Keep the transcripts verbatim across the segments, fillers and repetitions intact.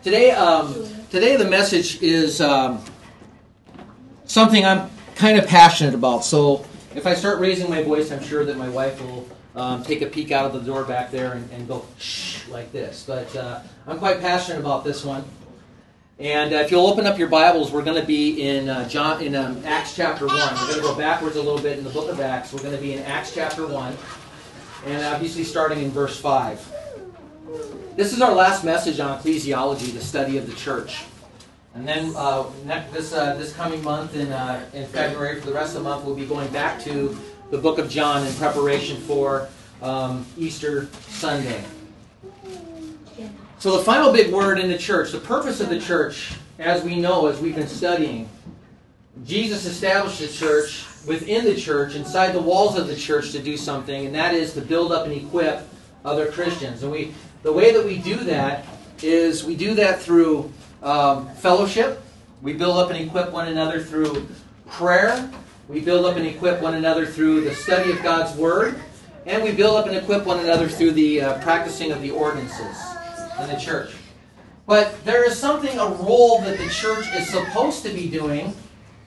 Today, um, today the message is um, something I'm kind of passionate about. So if I start raising my voice, I'm sure that my wife will um, take a peek out of the door back there and, and go shh like this. But uh, I'm quite passionate about this one. And uh, if you'll open up your Bibles, we're going to be in uh, John in um, Acts chapter one. We're going to go backwards a little bit in the book of Acts. We're going to be in Acts chapter one, and obviously starting in verse five. This is our last message on ecclesiology, the study of the church. And then uh, next, this uh, this coming month in uh, in February, for the rest of the month, we'll be going back to the book of John in preparation for um, Easter Sunday. So the final big word in the church, the purpose of the church, as we know, as we've been studying, Jesus established the church within the church, inside the walls of the church, to do something, and that is to build up and equip other Christians. And we, the way that we do that is we do that through um, fellowship. We build up and equip one another through prayer. We build up and equip one another through the study of God's Word. And we build up and equip one another through the uh, practicing of the ordinances in the church. But there is something, a role that the church is supposed to be doing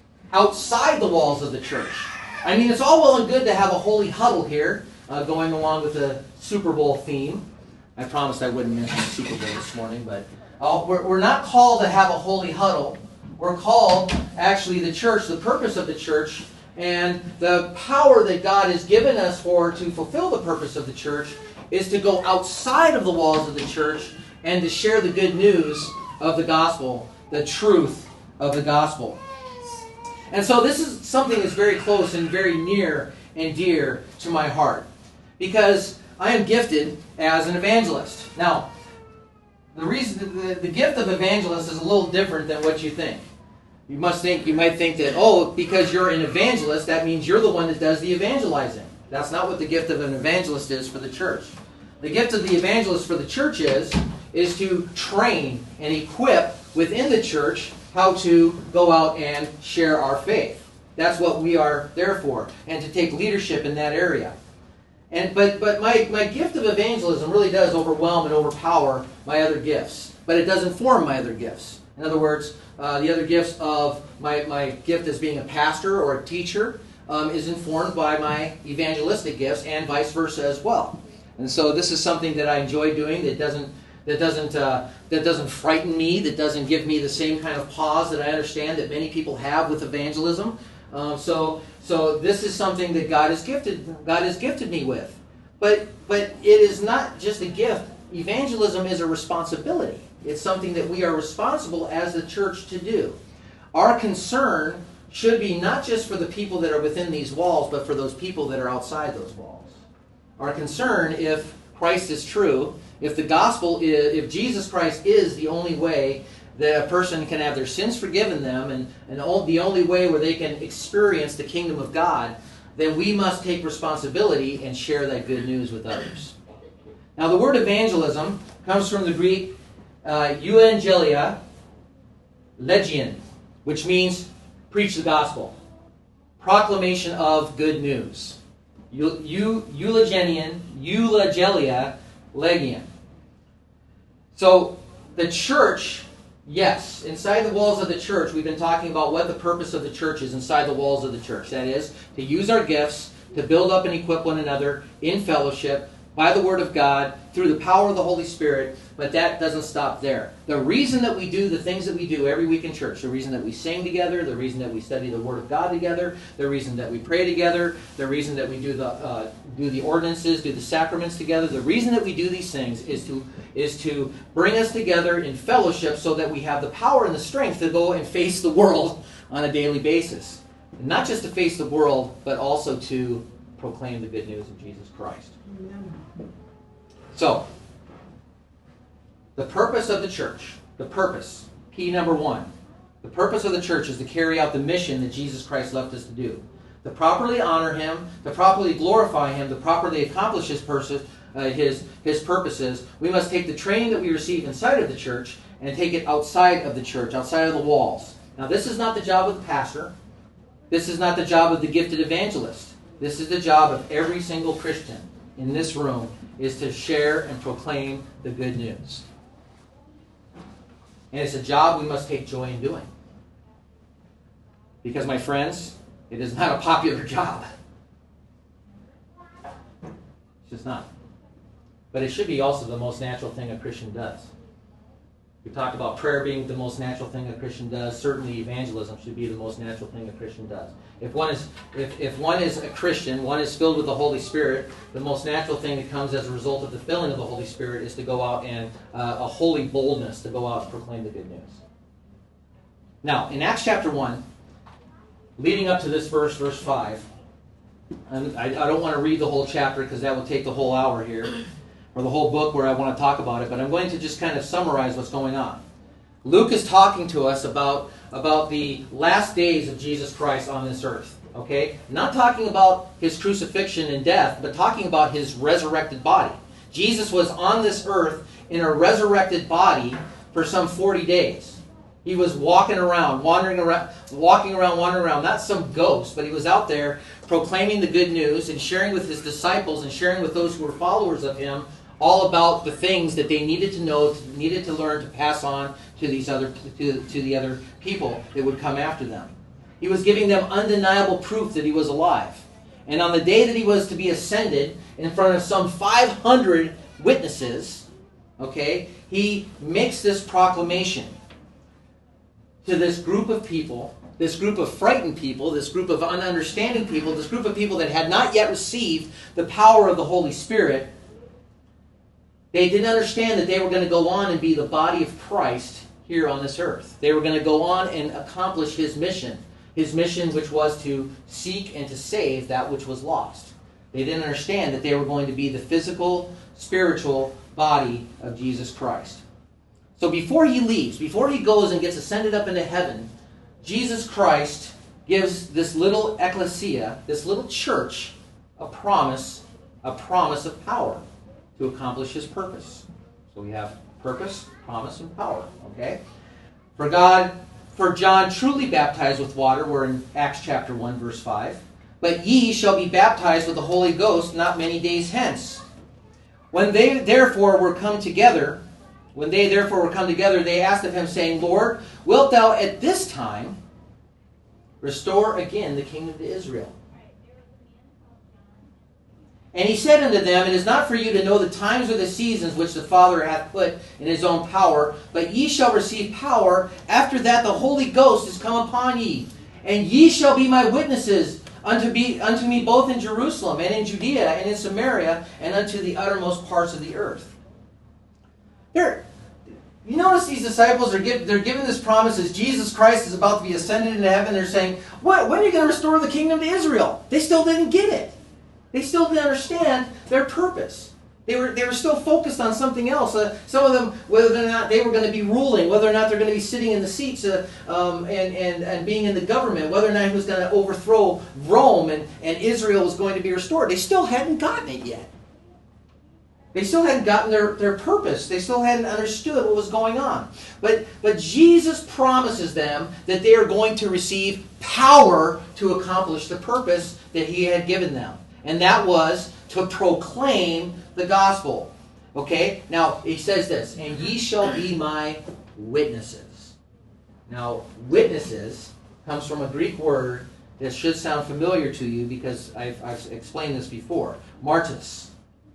outside the walls of the church. I mean, it's all well and good to have a holy huddle here, uh, going along with the Super Bowl theme. I promised I wouldn't mention the Super Bowl this morning, but uh, we're, we're not called to have a holy huddle. We're called, actually, the church, the purpose of the church, and the power that God has given us for to fulfill the purpose of the church is to go outside of the walls of the church and to share the good news of the gospel, the truth of the gospel. And so this is something that's very close and very near and dear to my heart, because I am gifted as an evangelist. Now, the reason the, the gift of evangelist is a little different than what you think. You must think, you might think that, oh, because you're an evangelist, that means you're the one that does the evangelizing. That's not what the gift of an evangelist is for the church. The gift of the evangelist for the church is, is to train and equip within the church how to go out and share our faith. That's what we are there for, and to take leadership in that area. And But, but my, my gift of evangelism really does overwhelm and overpower my other gifts, but it does inform my other gifts. In other words, uh, the other gifts of my, my gift as being a pastor or a teacher um, is informed by my evangelistic gifts, and vice versa as well. And so this is something that I enjoy doing, that doesn't that doesn't uh, that doesn't frighten me, that doesn't give me the same kind of pause that I understand that many people have with evangelism. Uh, so so this is something that God has gifted God has gifted me with. But but it is not just a gift. Evangelism is a responsibility. It's something that we are responsible as the church to do. Our concern should be not just for the people that are within these walls, but for those people that are outside those walls. Our concern, if Christ is true, if the gospel is, if Jesus Christ is the only way that a person can have their sins forgiven them, and, and the only way where they can experience the kingdom of God, then we must take responsibility and share that good news with others. Now, the word evangelism comes from the Greek uh, euangelia legion, which means preach the gospel, proclamation of good news. Eu, eu, eulogenian, eulogelia, legion. So the church, yes, inside the walls of the church, we've been talking about what the purpose of the church is inside the walls of the church. That is, to use our gifts to build up and equip one another in fellowship by the Word of God, through the power of the Holy Spirit, but that doesn't stop there. The reason that we do the things that we do every week in church, the reason that we sing together, the reason that we study the Word of God together, the reason that we pray together, the reason that we do the uh, do the ordinances, do the sacraments together, the reason that we do these things is to is to bring us together in fellowship so that we have the power and the strength to go and face the world on a daily basis. And not just to face the world, but also to proclaim the good news of Jesus Christ. So, the purpose of the church, the purpose, key number one, the purpose of the church is to carry out the mission that Jesus Christ left us to do. To properly honor Him, to properly glorify Him, to properly accomplish His, purpose, uh, his, his purposes, we must take the training that we receive inside of the church and take it outside of the church, outside of the walls. Now, this is not the job of the pastor. This is not the job of the gifted evangelist. This is the job of every single Christian in this room, is to share and proclaim the good news. And it's a job we must take joy in doing. Because, my friends, it is not a popular job. It's just not. But it should be also the most natural thing a Christian does. We talked about prayer being the most natural thing a Christian does. Certainly evangelism should be the most natural thing a Christian does. If one is if, if one is a Christian, one is filled with the Holy Spirit, the most natural thing that comes as a result of the filling of the Holy Spirit is to go out and uh, a holy boldness to go out and proclaim the good news. Now, in Acts chapter one, leading up to this verse, verse five, and I, I don't want to read the whole chapter because that would take the whole hour here, or the whole book where I want to talk about it, but I'm going to just kind of summarize what's going on. Luke is talking to us about, about the last days of Jesus Christ on this earth. Okay? Not talking about his crucifixion and death, but talking about his resurrected body. Jesus was on this earth in a resurrected body for some forty days. He was walking around, wandering around, walking around, wandering around. Not some ghost, but he was out there proclaiming the good news and sharing with his disciples and sharing with those who were followers of him all about the things that they needed to know, needed to learn, to pass on to these other to, to the other people that would come after them. He was giving them undeniable proof that he was alive. And on the day that he was to be ascended, in front of some five hundred witnesses, okay, he makes this proclamation to this group of people, this group of frightened people, this group of ununderstanding people, this group of people that had not yet received the power of the Holy Spirit. They didn't understand that they were going to go on and be the body of Christ here on this earth. They were going to go on and accomplish his mission. His mission, which was to seek and to save that which was lost. They didn't understand that they were going to be the physical, spiritual body of Jesus Christ. So before he leaves, before he goes and gets ascended up into heaven, Jesus Christ gives this little ecclesia, this little church, a promise, a promise of power to accomplish his purpose. So we have purpose, promise, and power. Okay? For God, for John truly baptized with water, we're in Acts chapter one, verse five. But ye shall be baptized with the Holy Ghost not many days hence. When they therefore were come together, when they therefore were come together, they asked of him, saying, Lord, wilt thou at this time restore again the kingdom to Israel? And he said unto them, It is not for you to know the times or the seasons which the Father hath put in his own power, but ye shall receive power. After that the Holy Ghost is come upon ye. And ye shall be my witnesses unto, be, unto me both in Jerusalem and in Judea and in Samaria and unto the uttermost parts of the earth. They're, you notice these disciples are give, they're given this promise as Jesus Christ is about to be ascended into heaven. They're saying, what, when are you going to restore the kingdom to Israel? They still didn't get it. They still didn't understand their purpose. They were, they were still focused on something else. Uh, some of them, whether or not they were going to be ruling, whether or not they're going to be sitting in the seats uh, um, and, and, and being in the government, whether or not he was going to overthrow Rome and, and Israel was going to be restored. They still hadn't gotten it yet. They still hadn't gotten their, their purpose. They still hadn't understood what was going on. But, but Jesus promises them that they are going to receive power to accomplish the purpose that he had given them. And that was to proclaim the gospel. Okay? Now, he says this, And ye shall be my witnesses. Now, witnesses comes from a Greek word that should sound familiar to you because I've, I've explained this before. Martus.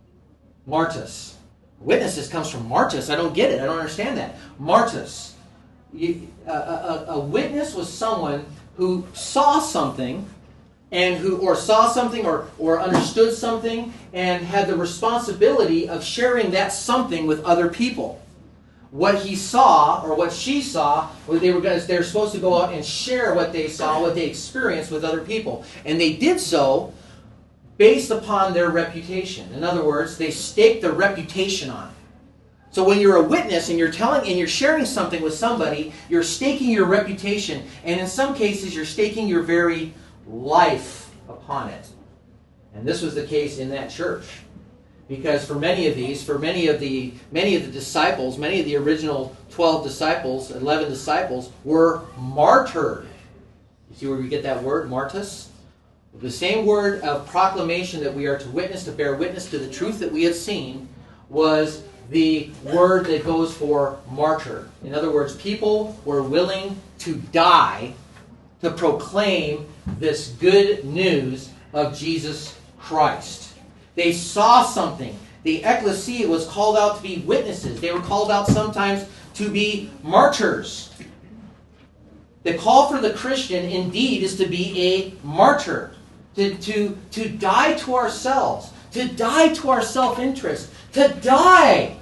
Martus. Witnesses comes from Martus. I don't get it. I don't understand that. Martus. You, a, a, a witness was someone who saw something and who or saw something or, or understood something and had the responsibility of sharing that something with other people. What he saw or what she saw, they were going to, they were supposed to go out and share what they saw, what they experienced with other people. And they did so based upon their reputation. In other words, they staked their reputation on it. So when you're a witness and you're telling and you're sharing something with somebody, you're staking your reputation, and in some cases you're staking your very life upon it. And this was the case in that church. Because for many of these, for many of the many of the disciples, many of the original twelve disciples, eleven disciples, were martyred. You see where we get that word, martus? The same word of proclamation that we are to witness, to bear witness to the truth that we have seen, was the word that goes for martyr. In other words, people were willing to die to proclaim this good news of Jesus Christ. They saw something. The ecclesia was called out to be witnesses. They were called out sometimes to be martyrs. The call for the Christian, indeed, is to be a martyr. To, to, to die to ourselves. To die to our self-interest. To die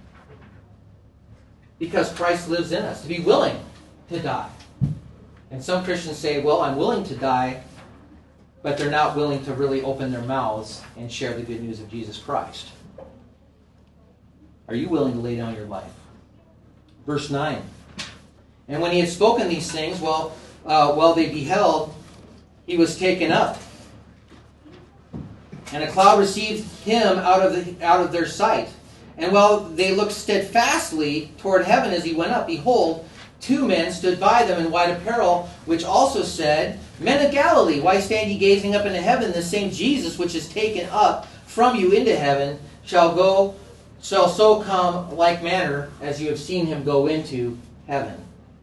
because Christ lives in us. To be willing to die. And some Christians say, well, I'm willing to die, but they're not willing to really open their mouths and share the good news of Jesus Christ. Are you willing to lay down your life? Verse nine. And when he had spoken these things, well, uh, while they beheld, he was taken up. And a cloud received him out of the, out of their sight. And while they looked steadfastly toward heaven as he went up, behold, two men stood by them in white apparel, which also said, Men of Galilee, why stand ye gazing up into heaven? The same Jesus which is taken up from you into heaven shall go, shall so come like manner as you have seen him go into heaven.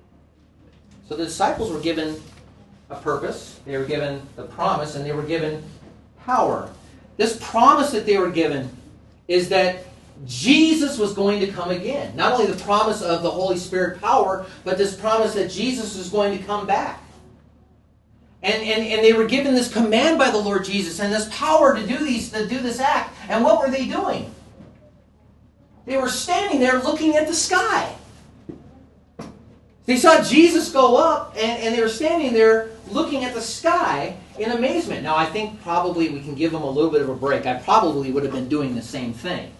So the disciples were given a purpose, they were given the promise, and they were given power. This promise that they were given is that Jesus was going to come again. Not only the promise of the Holy Spirit power, but this promise that Jesus was going to come back. And, and, and they were given this command by the Lord Jesus and this power to do these to do this act. And what were they doing? They were standing there looking at the sky. They saw Jesus go up, and, and they were standing there looking at the sky in amazement. Now, I think probably we can give them a little bit of a break. I probably would have been doing the same thing.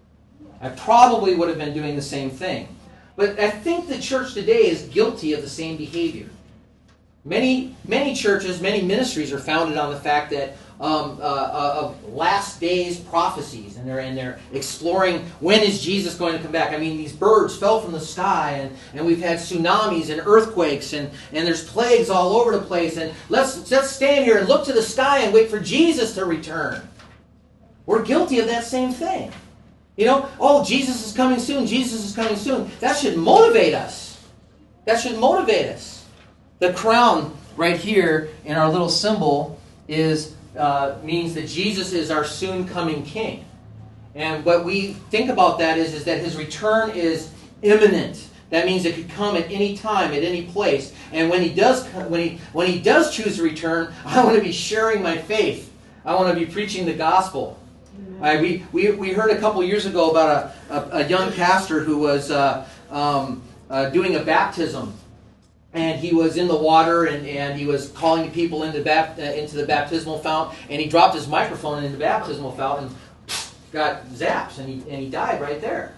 I probably would have been doing the same thing. But I think the church today is guilty of the same behavior. Many, many churches, many ministries are founded on the fact that um, uh, uh, of last days prophecies, and they're and they're exploring when is Jesus going to come back. I mean, these birds fell from the sky, and, and we've had tsunamis and earthquakes, and, and there's plagues all over the place. And let's let's stand here and look to the sky and wait for Jesus to return. We're guilty of that same thing. You know, oh, Jesus is coming soon. Jesus is coming soon. That should motivate us. That should motivate us. The crown right here in our little symbol is uh, means that Jesus is our soon coming King. And what we think about that is, is that his return is imminent. That means it could come at any time, at any place. And when he does, when he when he does choose to return, I want to be sharing my faith. I want to be preaching the gospel. Right, we, we we heard a couple years ago about a, a, a young pastor who was uh, um, uh, doing a baptism. And he was in the water, and, and he was calling people into, bap, uh, into the baptismal fount, and he dropped his microphone into the baptismal fount and got zapped, and he, and he died right there.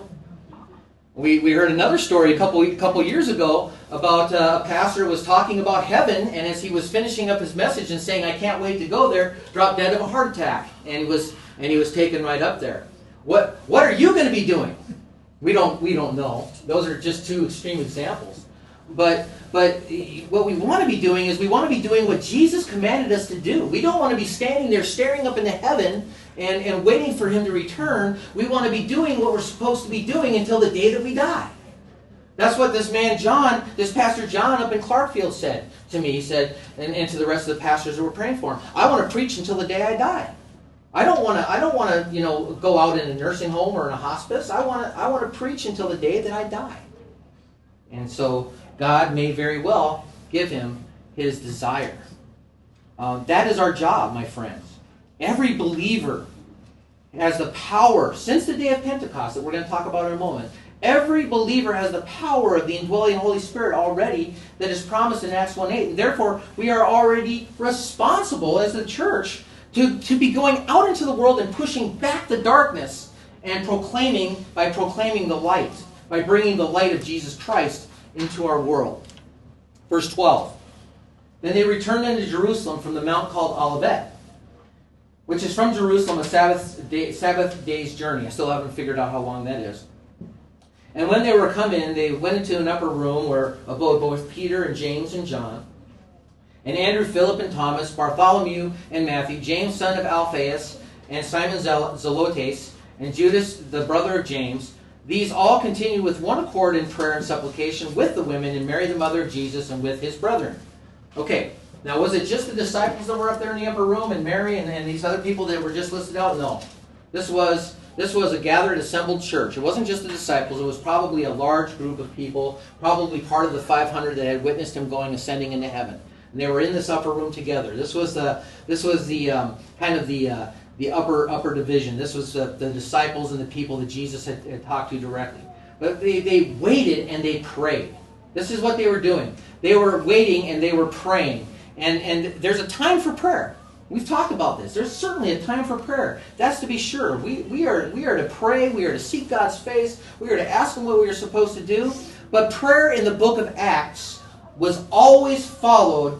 We we heard another story a couple a couple years ago about uh, a pastor was talking about heaven, and as he was finishing up his message and saying, "I can't wait to go there," dropped dead of a heart attack, and he was and he was taken right up there. What what are you going to be doing? We don't we don't know. Those are just two extreme examples. But but what we want to be doing is we want to be doing what Jesus commanded us to do. We don't want to be standing there staring up into heaven and, and waiting for him to return. We want to be doing what we're supposed to be doing until the day that we die. That's what this man John, this Pastor John up in Clarkfield said to me. He said, and, and to the rest of the pastors who were praying for him, I want to preach until the day I die. I don't want to. I don't want to, you know, go out in a nursing home or in a hospice. I want to. I want to preach until the day that I die. And so God may very well give him his desire. Um, that is our job, my friends. Every believer has the power, since the day of Pentecost, that we're going to talk about in a moment, every believer has the power of the indwelling Holy Spirit already that is promised in Acts one eight. And therefore, we are already responsible as the church to, to be going out into the world and pushing back the darkness and proclaiming, by proclaiming the light, by bringing the light of Jesus Christ into our world. Verse twelve. Then they returned unto Jerusalem from the mount called Olivet, which is from Jerusalem a Sabbath, day, Sabbath day's journey. I still haven't figured out how long that is. And when they were come in, they went into an upper room where abode both Peter and James and John, and Andrew, Philip, and Thomas, Bartholomew and Matthew, James, son of Alphaeus, and Simon Zelotes, and Judas, the brother of James. these all continued with one accord in prayer and supplication with the women and Mary the mother of Jesus and with his brethren. Okay, now was it just the disciples that were up there in the upper room and Mary and, and these other people that were just listed out? No. This was, this was a gathered, assembled church. It wasn't just the disciples. It was probably a large group of people, probably part of the five hundred that had witnessed him going, ascending into heaven. And they were in this upper room together. This was the, this was the um, kind of the... Uh, the upper upper division. This was the, the disciples and the people that Jesus had, had talked to directly. But they, they waited and they prayed. This is what they were doing. They were waiting and they were praying. And, and there's a time for prayer. We've talked about this. There's certainly a time for prayer. That's to be sure. We, we, are, we are to pray. We are to seek God's face. We are to ask Him what we are supposed to do. But prayer in the book of Acts was always followed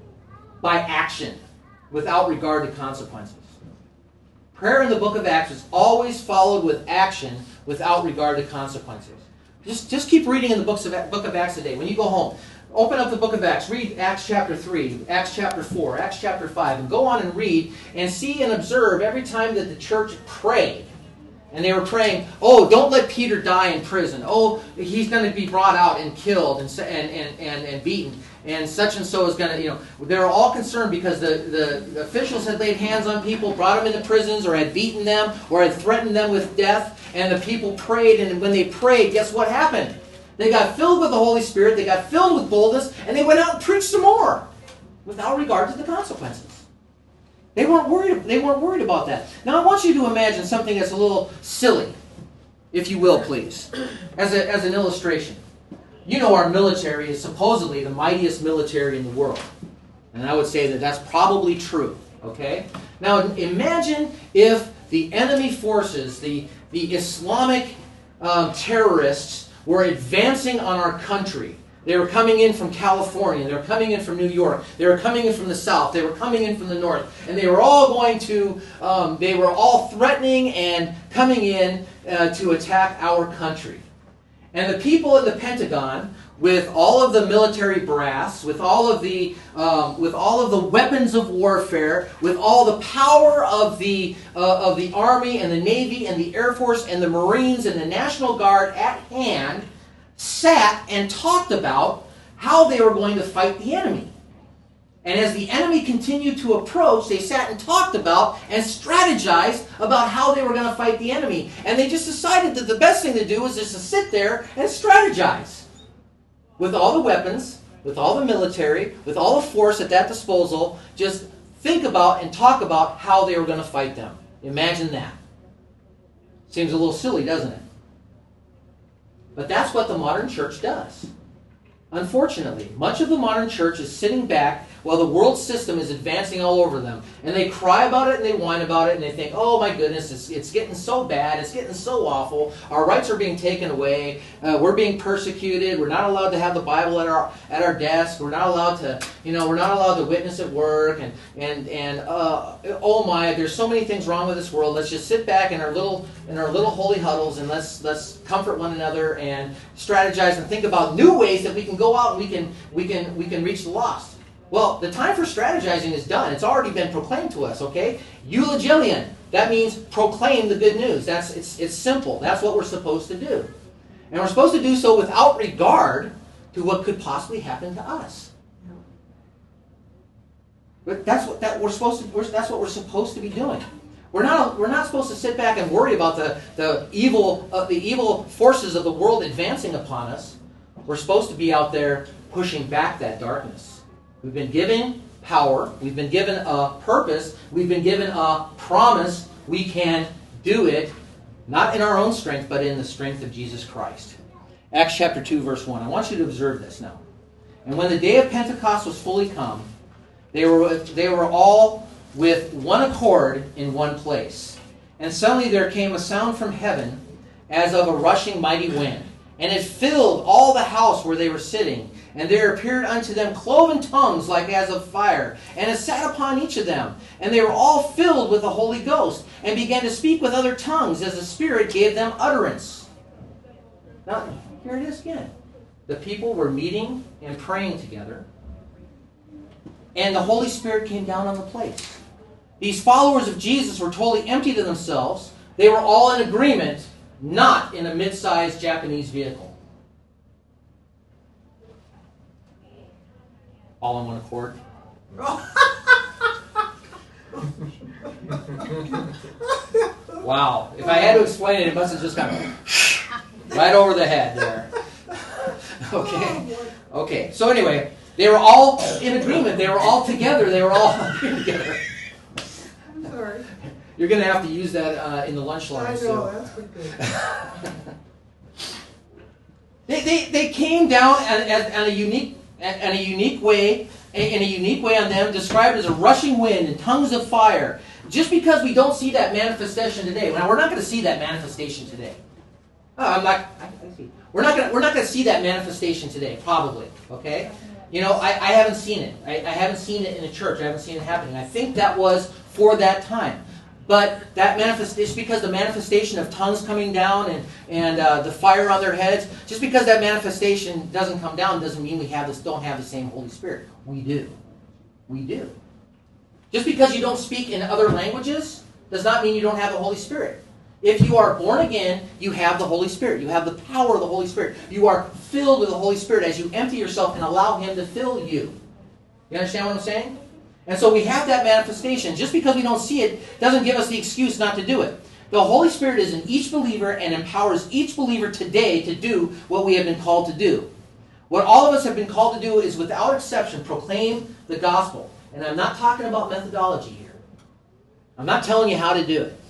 by action without regard to consequences. Prayer in the book of Acts is always followed with action without regard to consequences. Just, just keep reading in the books of, book of Acts today. When you go home, open up the book of Acts. Read Acts chapter three, Acts chapter four, Acts chapter five, and go on and read and see and observe every time that the church prayed. And they were praying, oh, don't let Peter die in prison. Oh, he's going to be brought out and killed and, and, and, and, and beaten. And such and so is going to, you know, they're all concerned because the, the officials had laid hands on people, brought them into prisons, or had beaten them, or had threatened them with death. And the people prayed, and when they prayed, guess what happened? They got filled with the Holy Spirit, they got filled with boldness, and they went out and preached some more without regard to the consequences. They weren't worried, they weren't worried about that. Now I want you to imagine something that's a little silly, if you will, please, as, a, as an illustration. You know our military is supposedly the mightiest military in the world. And I would say that that's probably true. Okay? Now imagine if the enemy forces, the, the Islamic um, terrorists, were advancing on our country. They were coming in from California. They were coming in from New York. They were coming in from the south. They were coming in from the north. And they were all going to, um, they were all threatening and coming in uh, to attack our country. And the people in the Pentagon, with all of the military brass, with all of the um, with all of the weapons of warfare, with all the power of the uh, of the Army and the Navy and the Air Force and the Marines and the National Guard at hand, sat and talked about how they were going to fight the enemy. And as the enemy continued to approach, they sat and talked about and strategized about how they were going to fight the enemy. And they just decided that the best thing to do was just to sit there and strategize. With all the weapons, with all the military, with all the force at that disposal, just think about and talk about how they were going to fight them. Imagine that. Seems a little silly, doesn't it? But that's what the modern church does. Unfortunately, much of the modern church is sitting back while the world system is advancing all over them. And they cry about it and they whine about it and they think, oh my goodness, it's, it's getting so bad, it's getting so awful, our rights are being taken away, uh, we're being persecuted, we're not allowed to have the Bible at our at our desk, we're not allowed to, you know, we're not allowed to witness at work, and, and, and uh, oh my, there's so many things wrong with this world, let's just sit back in our little in our little holy huddles and let's let's comfort one another and strategize and think about new ways that we can go out and we can we can we can reach the lost. Well, the time for strategizing is done. It's already been proclaimed to us, okay? Eulogelion. That means proclaim the good news. That's it's it's simple. That's what we're supposed to do. And we're supposed to do so without regard to what could possibly happen to us. But that's what that we're supposed to we're, that's what we're supposed to be doing. We're not we're not supposed to sit back and worry about the the evil uh, the evil forces of the world advancing upon us. We're supposed to be out there pushing back that darkness. We've been given power. We've been given a purpose. We've been given a promise. We can do it, not in our own strength, but in the strength of Jesus Christ. Acts chapter two, verse one. I want you to observe this now. And when the day of Pentecost was fully come, they were, they were all with one accord in one place. And suddenly there came a sound from heaven as of a rushing mighty wind. And it filled all the house where they were sitting. And there appeared unto them cloven tongues like as of fire, and it sat upon each of them. And they were all filled with the Holy Ghost, and began to speak with other tongues as the Spirit gave them utterance. Now, here it is again. The people were meeting and praying together, and the Holy Spirit came down on the place. These followers of Jesus were totally empty to themselves. They were all in agreement not in a mid-sized Japanese vehicle. All on one accord. Wow. If I had to explain it, it must have just gone right over the head there. Okay. Okay. So anyway, they were all in agreement. They were all together. They were all together. I'm sorry. You're going to have to use that uh, in the lunch line. I know, so. that's good. they, they, they came down at, at, at a unique at a unique way, in a unique way on them, described as a rushing wind and tongues of fire. Just because we don't see that manifestation today, now we're not going to see that manifestation today. Oh, I'm not. I, I see. We're not going. We're not going to see that manifestation today, probably. Okay. You know, I, I haven't seen it. I, I haven't seen it in a church. I haven't seen it happening. I think that was for that time. But that manifestation, because the manifestation of tongues coming down and, and uh, the fire on their heads, just because that manifestation doesn't come down doesn't mean we have this, don't have the same Holy Spirit. We do. We do. Just because you don't speak in other languages does not mean you don't have the Holy Spirit. If you are born again, you have the Holy Spirit. You have the power of the Holy Spirit. You are filled with the Holy Spirit as you empty yourself and allow Him to fill you. You understand what I'm saying? And so we have that manifestation. Just because we don't see it doesn't give us the excuse not to do it. The Holy Spirit is in each believer and empowers each believer today to do what we have been called to do. What all of us have been called to do is, without exception, proclaim the gospel. And I'm not talking about methodology here. I'm not telling you how to do it.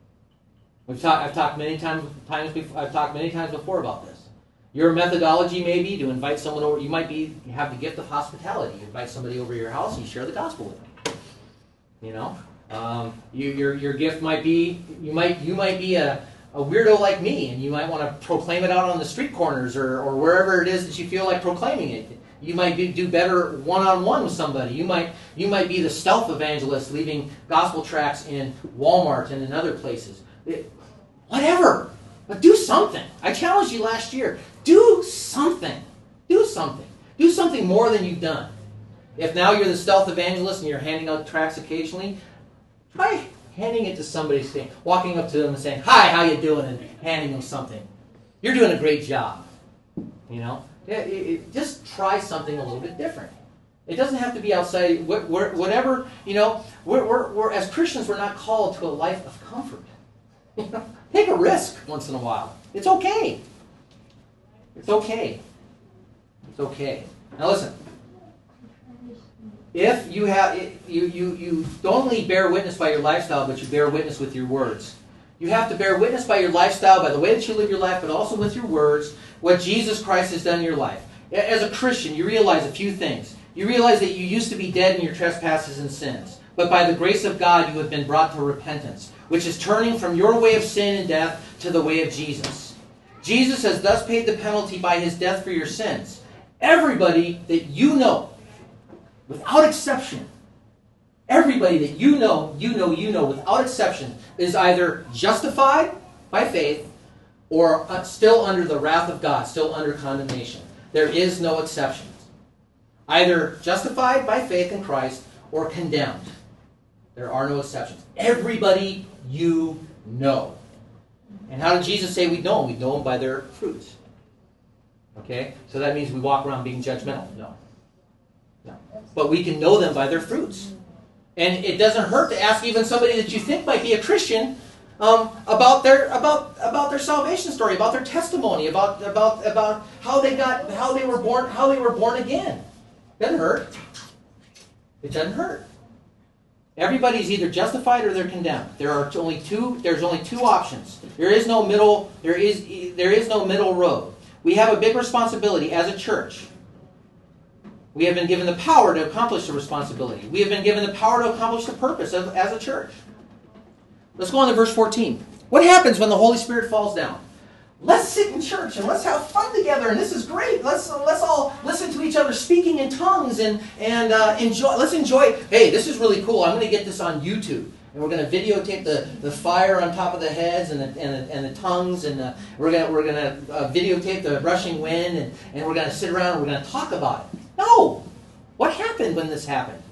We've talked, I've talked many times, times before, I've talked many times before about this. Your methodology may be to invite someone over. You might be you have the gift of hospitality. You invite somebody over to your house and you share the gospel with them. You know, um, you, your your gift might be you might you might be a, a weirdo like me, and you might want to proclaim it out on the street corners or, or wherever it is that you feel like proclaiming it. You might be, do better one-on-one with somebody. You might you might be the stealth evangelist, leaving gospel tracts in Walmart and in other places. It, whatever, but do something. I challenged you last year. Do something. Do something. Do something more than you've done. If now you're the stealth evangelist and you're handing out tracts occasionally, try handing it to somebody, saying, walking up to them and saying, "Hi, how you doing?" and handing them something. You're doing a great job. You know, it, it, just try something a little bit different. It doesn't have to be outside. Whatever, you know, we're, we're, we're as Christians, we're not called to a life of comfort. You know, take a risk once in a while. It's okay. It's okay. It's okay. Now listen. If you have you, you, you don't only bear witness by your lifestyle, but you bear witness with your words. You have to bear witness by your lifestyle, by the way that you live your life, but also with your words, what Jesus Christ has done in your life. As a Christian, you realize a few things. You realize that you used to be dead in your trespasses and sins, but by the grace of God you have been brought to repentance, which is turning from your way of sin and death to the way of Jesus. Jesus has thus paid the penalty by His death for your sins. Everybody that you know, without exception, everybody that you know, you know, you know, without exception, is either justified by faith or still under the wrath of God, still under condemnation. There is no exceptions. Either justified by faith in Christ or condemned. There are no exceptions. Everybody you know. And how did Jesus say we know them? We know them by their fruits. Okay? So that means we walk around being judgmental. No. No. But we can know them by their fruits. And it doesn't hurt to ask even somebody that you think might be a Christian um, about their about about their salvation story, about their testimony, about about about how they got how they were born how they were born again. Doesn't hurt. It doesn't hurt. Everybody's either justified or they're condemned. There are only two. There's only two options. There is no middle. There is there is no middle road. We have a big responsibility as a church. We have been given the power to accomplish the responsibility. We have been given the power to accomplish the purpose of, as a church. Let's go on to verse fourteen. What happens when the Holy Spirit falls down? Let's sit in church and let's have fun together, and this is great. Let's let's all listen to each other speaking in tongues and and uh, enjoy. Let's enjoy. Hey, this is really cool. I'm going to get this on YouTube, and we're going to videotape the, the fire on top of the heads and the and the, and the tongues, and uh, we're going we're going to uh, videotape the rushing wind, and, and we're going to sit around and we're going to talk about it. No, what happened when this happened?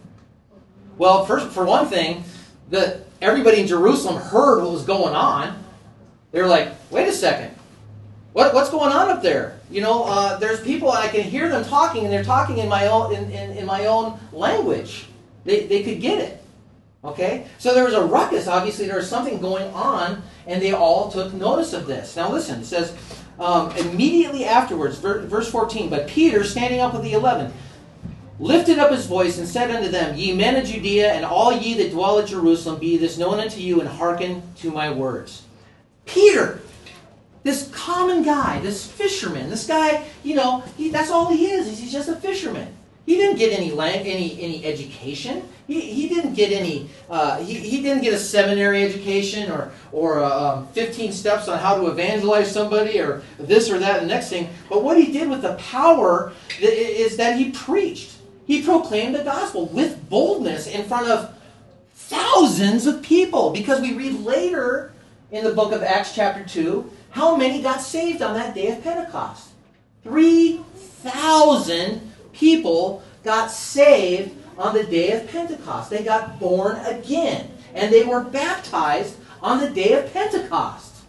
Well, first for one thing, the everybody in Jerusalem heard what was going on. They're like, wait a second. What, what's going on up there? You know, uh, there's people, I can hear them talking, and they're talking in my own in, in, in my own language. They, they could get it. Okay? So there was a ruckus. Obviously, there was something going on, and they all took notice of this. Now listen, it says, um, immediately afterwards, verse fourteen, but Peter, standing up with the eleven, lifted up his voice and said unto them, Ye men of Judea, and all ye that dwell at Jerusalem, be this known unto you, and hearken to my words. Peter, this common guy, this fisherman, this guy, you know, he, that's all he is, is he's just a fisherman. He didn't get any lang- any any education. He, he didn't get any. Uh, he, he didn't get a seminary education or or uh, um, fifteen steps on how to evangelize somebody or this or that and the next thing. But what he did with the power is that he preached. He proclaimed the gospel with boldness in front of thousands of people. Because we read later in the book of Acts chapter two, how many got saved on that day of Pentecost? Three thousand people got saved on the day of Pentecost. They got born again. And they were baptized on the day of Pentecost.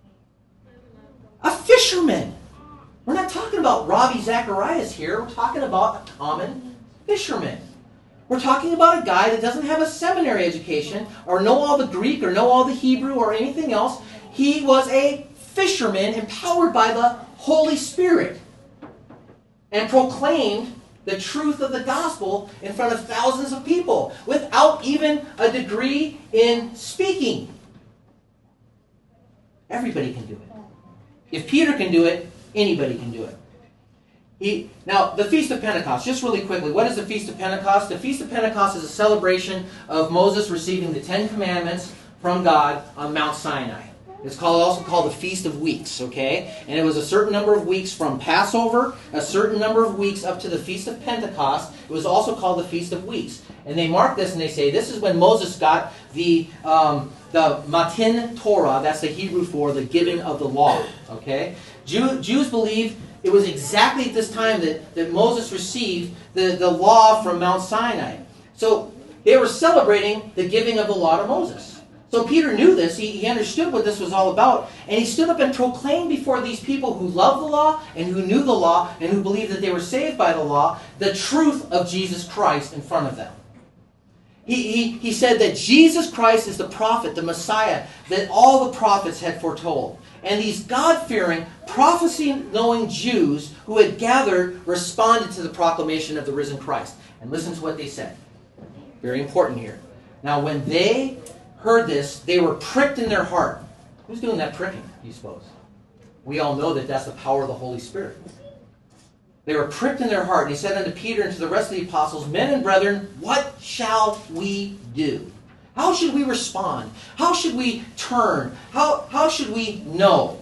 A fisherman. We're not talking about Ravi Zacharias here. We're talking about a common fisherman. We're talking about a guy that doesn't have a seminary education or know all the Greek or know all the Hebrew or anything else. He was a fisherman empowered by the Holy Spirit and proclaimed the truth of the gospel in front of thousands of people without even a degree in speaking. Everybody can do it. If Peter can do it, anybody can do it. He, now, the Feast of Pentecost, just really quickly, what is the Feast of Pentecost? The Feast of Pentecost is a celebration of Moses receiving the Ten Commandments from God on Mount Sinai. It's called, also called the Feast of Weeks, okay? And it was a certain number of weeks from Passover, a certain number of weeks up to the Feast of Pentecost. It was also called the Feast of Weeks. And they mark this and they say, this is when Moses got the um, the Matan Torah, that's the Hebrew for the giving of the law, okay? Jew, Jews believe it was exactly at this time that, that Moses received the, the law from Mount Sinai. So they were celebrating the giving of the law to Moses. So Peter knew this, he, he understood what this was all about, and he stood up and proclaimed before these people who loved the law and who knew the law and who believed that they were saved by the law, the truth of Jesus Christ in front of them. He, he, he said that Jesus Christ is the prophet, the Messiah, that all the prophets had foretold. And these God-fearing, prophecy-knowing Jews who had gathered responded to the proclamation of the risen Christ. And listen to what they said. Very important here. Now when they heard this, they were pricked in their heart. Who's doing that pricking, you suppose? We all know that that's the power of the Holy Spirit. They were pricked in their heart, and he said unto Peter and to the rest of the apostles, Men and brethren, what shall we do? How should we respond? How should we turn? How, how should we know?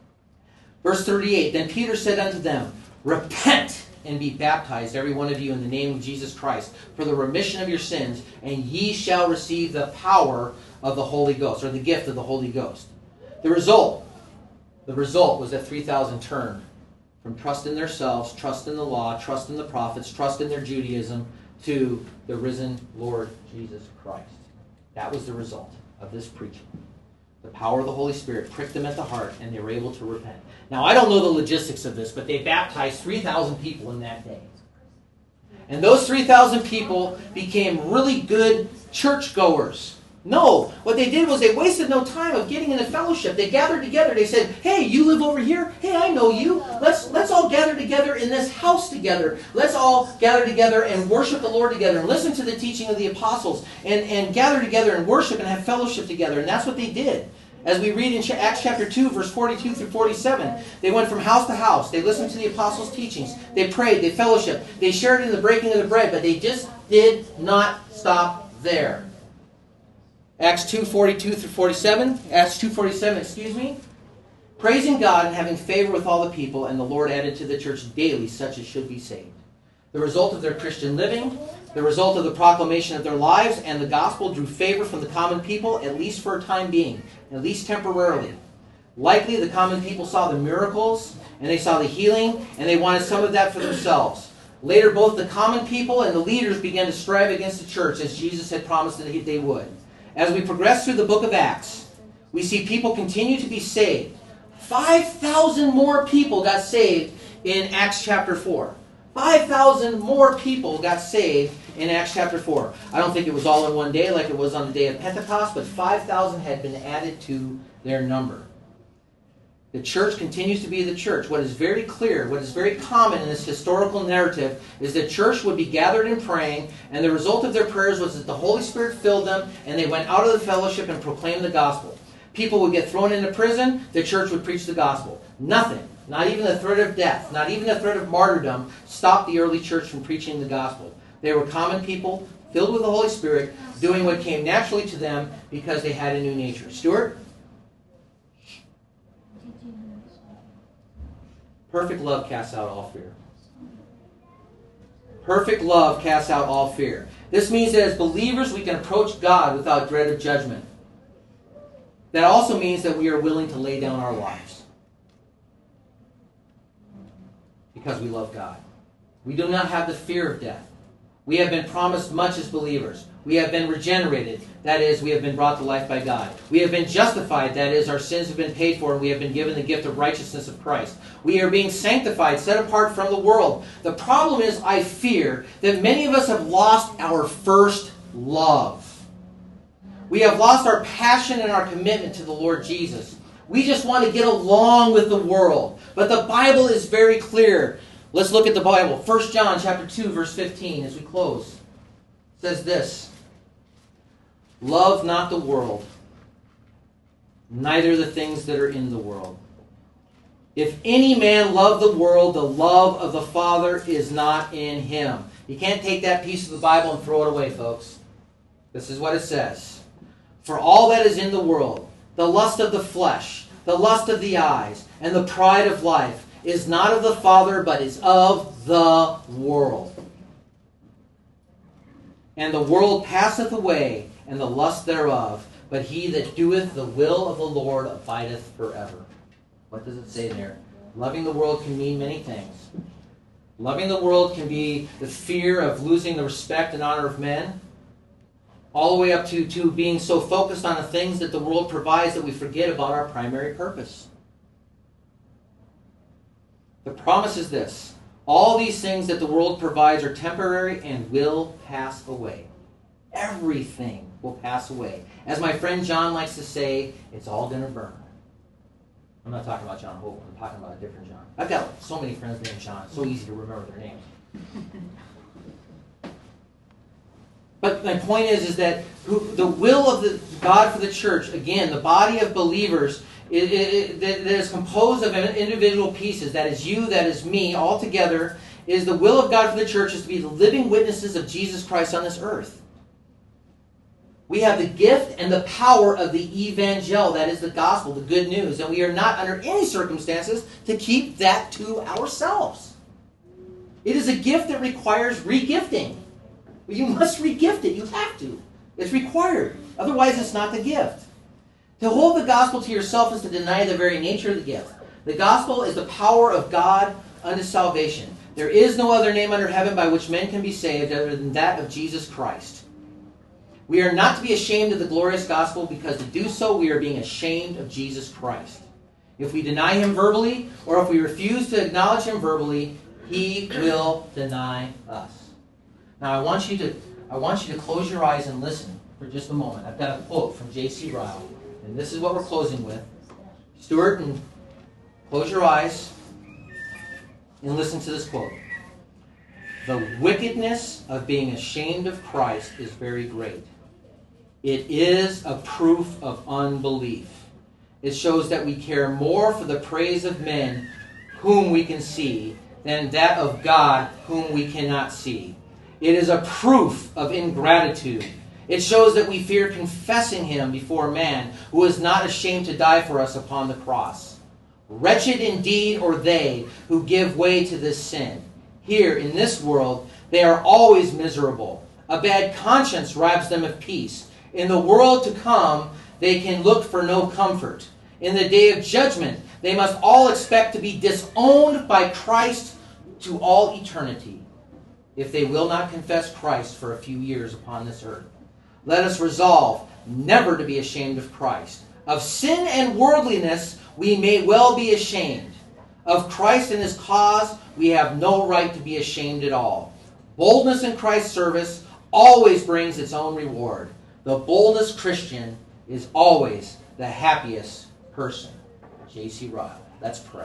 Verse thirty-eight, Then Peter said unto them, Repent and be baptized, every one of you, in the name of Jesus Christ, for the remission of your sins, and ye shall receive the power of the Holy Ghost, or the gift of the Holy Ghost. The result, the result was that three thousand turned from trust in themselves, trust in the law, trust in the prophets, trust in their Judaism, to the risen Lord Jesus Christ. That was the result of this preaching. The power of the Holy Spirit pricked them at the heart, and they were able to repent. Now, I don't know the logistics of this, but they baptized three thousand people in that day. And those three thousand people became really good churchgoers. No, what they did was they wasted no time of getting into fellowship. They gathered together. They said, hey, you live over here? Hey, I know you. Let's, let's all gather together in this house together. Let's all gather together and worship the Lord together and listen to the teaching of the apostles and, and gather together and worship and have fellowship together. And that's what they did. As we read in Acts chapter two, verse forty-two through forty-seven, they went from house to house. They listened to the apostles' teachings. They prayed. They fellowshiped. They shared in the breaking of the bread. But they just did not stop there. Acts two forty-two through forty-seven. Acts two forty-seven, excuse me. Praising God and having favor with all the people, and the Lord added to the church daily such as should be saved. The result of their Christian living, the result of the proclamation of their lives, and the gospel drew favor from the common people, at least for a time being, at least temporarily. Likely the common people saw the miracles, and they saw the healing, and they wanted some of that for themselves. Later, both the common people and the leaders began to strive against the church, as Jesus had promised that they would. As we progress through the book of Acts, We see people continue to be saved. five thousand more people got saved in Acts chapter four. five thousand more people got saved in Acts chapter four. I don't think it was all in one day like it was on the day of Pentecost, but five thousand had been added to their number. The church continues to be the church. What is very clear, what is very common in this historical narrative is the church would be gathered and praying, and the result of their prayers was that the Holy Spirit filled them, and they went out of the fellowship and proclaimed the gospel. People would get thrown into prison, the church would preach the gospel. Nothing, not even the threat of death, not even the threat of martyrdom, stopped the early church from preaching the gospel. They were common people, filled with the Holy Spirit, doing what came naturally to them because they had a new nature. Stuart? Perfect love casts out all fear. Perfect love casts out all fear. This means that as believers we can approach God without dread of judgment. That also means that we are willing to lay down our lives. Because we love God. We do not have the fear of death. We have been promised much as believers. We have been regenerated. That is, we have been brought to life by God. We have been justified. That is, our sins have been paid for and we have been given the gift of righteousness of Christ. We are being sanctified, set apart from the world. The problem is, I fear, that many of us have lost our first love. We have lost our passion and our commitment to the Lord Jesus. We just want to get along with the world. But the Bible is very clear. Let's look at the Bible. First John chapter two, verse fifteen, as we close. It says this, love not the world, neither the things that are in the world. If any man love the world, the love of the Father is not in him. You can't take that piece of the Bible and throw it away, folks. This is what it says. For all that is in the world, the lust of the flesh, the lust of the eyes, and the pride of life, is not of the Father, but is of the world. And the world passeth away, and the lust thereof, but he that doeth the will of the Lord abideth forever. What does it say there? Loving the world can mean many things. Loving the world can be the fear of losing the respect and honor of men, all the way up to, to being so focused on the things that the world provides that we forget about our primary purpose. The promise is this. All these things that the world provides are temporary and will pass away. Everything will pass away. As my friend John likes to say, it's all going to burn. I'm not talking about John Hope. I'm talking about a different John. I've got so many friends named John. It's so easy to remember their names. But my point is, is that who, the will of the God for the church, again, the body of believers, it, it, it, that is composed of individual pieces. That is you, that is me, all together, is the will of God for the church is to be the living witnesses of Jesus Christ on this earth. We have the gift and the power of the evangel, that is the gospel, the good news, and we are not under any circumstances to keep that to ourselves. It is a gift that requires regifting. You must regift it. You have to. It's required. Otherwise, it's not the gift. To hold the gospel to yourself is to deny the very nature of the gift. The gospel is the power of God unto salvation. There is no other name under heaven by which men can be saved other than that of Jesus Christ. We are not to be ashamed of the glorious gospel, because to do so we are being ashamed of Jesus Christ. If we deny him verbally, or if we refuse to acknowledge him verbally, he will deny us. Now, I want you to I want you to close your eyes and listen for just a moment. I've got a quote from J C Ryle, and this is what we're closing with. Stuart, and close your eyes and listen to this quote. The wickedness of being ashamed of Christ is very great. It is a proof of unbelief. It shows that we care more for the praise of men whom we can see than that of God whom we cannot see. It is a proof of ingratitude. It shows that we fear confessing him before man, who is not ashamed to die for us upon the cross. Wretched indeed are they who give way to this sin. Here, in this world, they are always miserable. A bad conscience robs them of peace. In the world to come, they can look for no comfort. In the day of judgment, they must all expect to be disowned by Christ to all eternity, if they will not confess Christ for a few years upon this earth. Let us resolve never to be ashamed of Christ. Of sin and worldliness we may well be ashamed. Of Christ and his cause we have no right to be ashamed at all. Boldness in Christ's service always brings its own reward. The boldest Christian is always the happiest person. J C Ryle. Let's pray.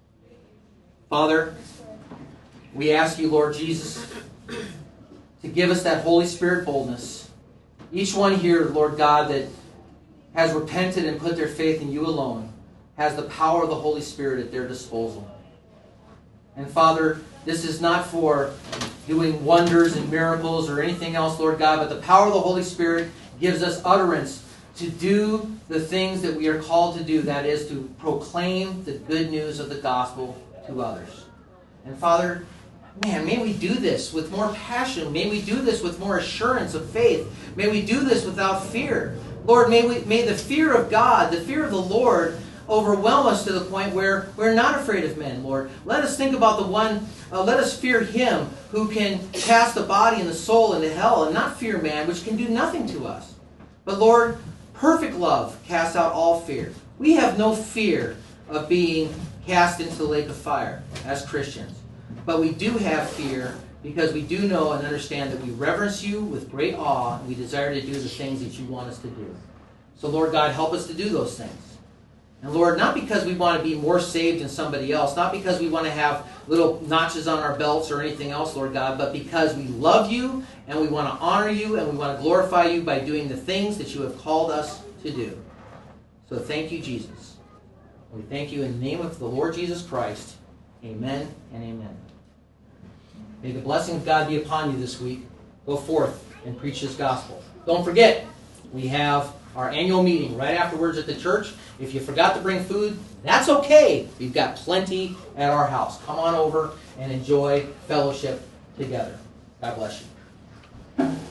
Father, we ask you, Lord Jesus, to give us that Holy Spirit boldness. Each one here, Lord God, that has repented and put their faith in you alone has the power of the Holy Spirit at their disposal. And Father, this is not for doing wonders and miracles or anything else, Lord God, but the power of the Holy Spirit gives us utterance to do the things that we are called to do, that is, to proclaim the good news of the gospel to others. And Father, man, may we do this with more passion. May we do this with more assurance of faith. May we do this without fear. Lord, may we, may the fear of God, the fear of the Lord, overwhelm us to the point where we're not afraid of men, Lord. Let us think about the one, uh, let us fear him who can cast the body and the soul into hell, and not fear man, which can do nothing to us. But Lord, perfect love casts out all fear. We have no fear of being cast into the lake of fire as Christians. But we do have fear because we do know and understand that we reverence you with great awe, and we desire to do the things that you want us to do. So Lord God, help us to do those things. And Lord, not because we want to be more saved than somebody else, not because we want to have little notches on our belts or anything else, Lord God, but because we love you and we want to honor you and we want to glorify you by doing the things that you have called us to do. So thank you, Jesus. We thank you in the name of the Lord Jesus Christ. Amen and amen. May the blessing of God be upon you this week. Go forth and preach this gospel. Don't forget, we have our annual meeting right afterwards at the church. If you forgot to bring food, that's okay. We've got plenty at our house. Come on over and enjoy fellowship together. God bless you.